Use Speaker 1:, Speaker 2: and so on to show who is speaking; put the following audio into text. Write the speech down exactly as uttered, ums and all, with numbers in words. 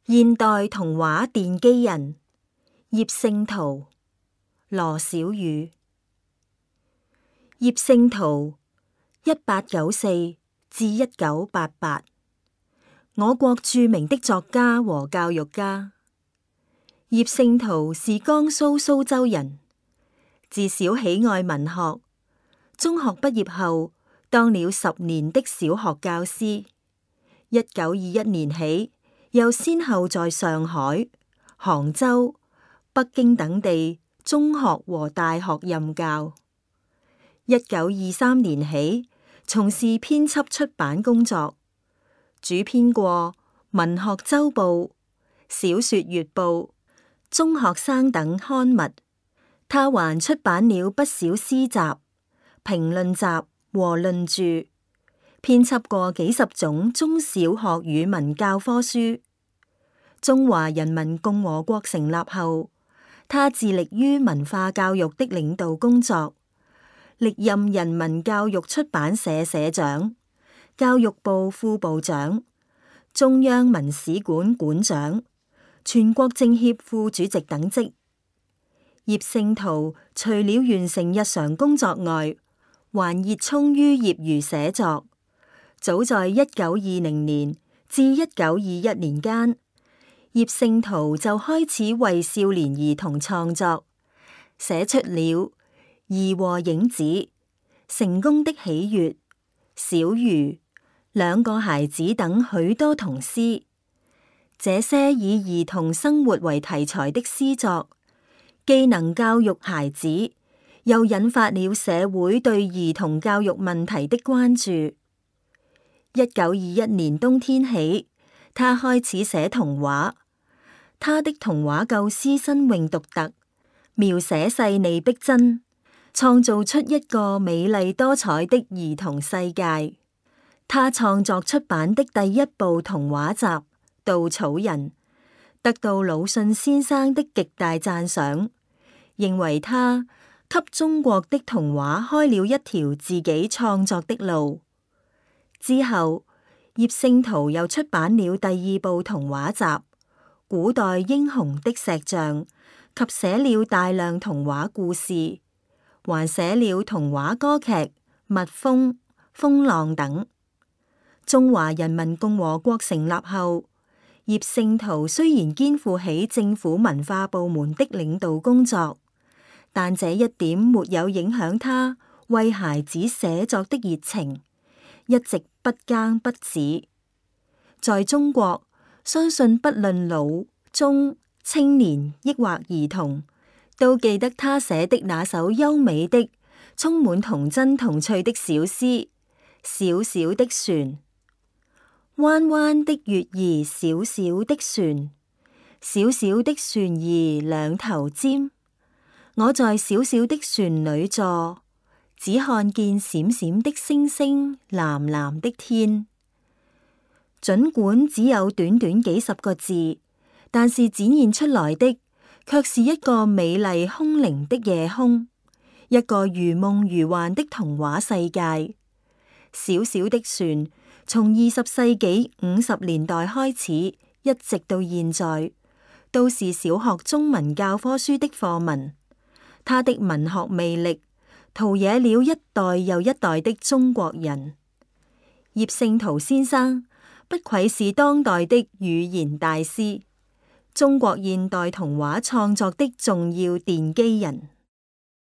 Speaker 1: 現代童話奠基人葉聖陶、羅小宇。葉聖陶一八九四至一九八八，我國著名的作家和教育家。葉聖陶是江蘇蘇州人，自小喜愛文學，中學畢業後當了十年的小學教師。一九二一年起，又先後在上海、杭州、北京等地中學和大學任教。一九二三年起，從事編輯出版工作，主編過《文學週報》、《小說月報》、《中學生》等刊物。他還出版了不少詩集、評論集和論著，編輯過幾十種中小學語文教科書。中華人民共和國成立後，他致力於文化教育的領導工作，歷任人民教育出版社社長、教育部副部長、中央文史館館長、全國政協副主席等職。葉聖陶除了完成日常工作外，還熱衷於業餘寫作。早在一九二零年至一九二一年間，葉聖陶就開始為少年兒童創作，寫出了《兒和影子》、《成功的喜悅》、《小魚》、《兩個孩子》等許多童詩。這些以兒童生活為題材的詩作，既能教育孩子，又引發了社會對兒童教育問題的關注。一九二一年冬天起，他開始寫童話。他的童話構思新穎獨特，描寫細膩逼真，創造出一個美麗多彩的兒童世界。他創作出版的第一部童話集《稻草人》，得到魯迅先生的極大讚賞，認為他給中國的童話開了一條自己創作的路。之後，葉聖陶又出版了第二部童話集《古代英雄的石像》，及寫了大量童話故事，還寫了童話歌劇《蜜蜂》《風浪》等。中華人民共和國成立後，葉聖陶雖然肩負起政府文化部門的領導工作，但這一點沒有影響他為孩子寫作的熱情，一直不耕不止。在中國，相信不論老中青年抑或兒童，都記得他寫的那首優美的、充滿童真童趣的小詩《小小的船》。彎彎的月兒小小的船，小小的船兒兩頭尖。我在小小的船裏坐，只看見閃閃的星星，藍藍的天。儘管只有短短幾十個字，但是展現出來的卻是一個美麗空靈的夜空，一個如夢如幻的童話世界。小小的船從二十世紀五十年代開始，一直到現在，都是小學中文教科書的課文。他的文學魅力陶冶了一代又一代的中國人。葉聖陶先生不愧是當代的語言大師，中國現代童話創作的重要奠基人。